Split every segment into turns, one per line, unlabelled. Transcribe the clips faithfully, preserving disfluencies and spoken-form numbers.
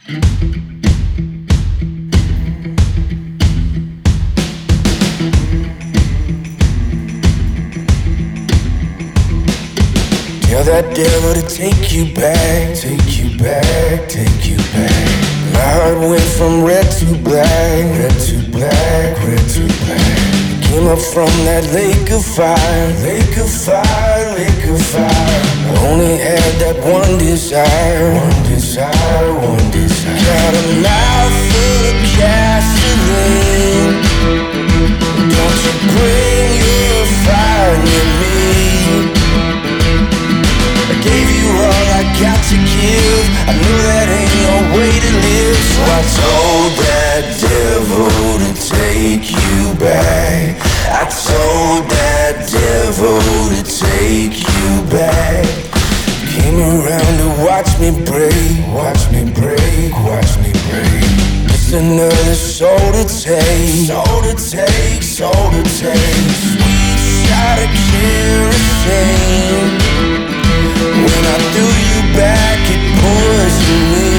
Tell that devil to take you back, take you back, take you back. My heart went from red to black, red to black, red to black. Came up from that lake of fire, lake of fire, lake of fire. I only had that one desire, one desire, one desire. Got a mouth full of gasoline. Don't you bring your fire near me. I gave you all I got to give. I know that ain't no way to live. So I told that devil to take you back. I told that devil to take you back. Came around to watch me break, watch me break, watch me break. It's another soul to take, soul to take, soul to take. Sweet shot of kerosene. When I threw you back, it poisoned me.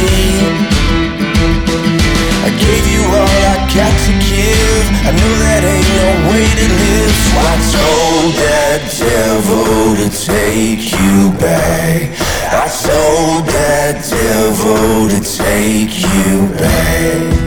I gave you all I got to give. I know that ain't no way to live. So I told that devil to take you back. I told that devil to take you back.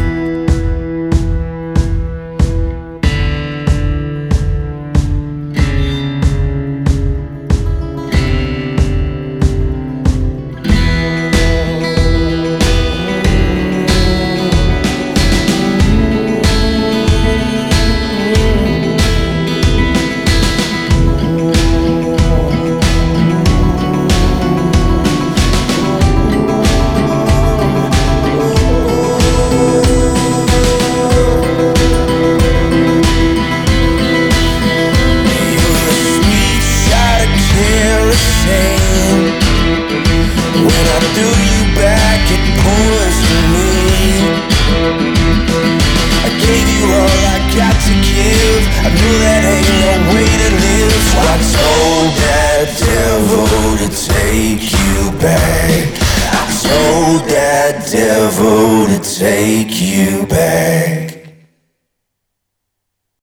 Devil to take you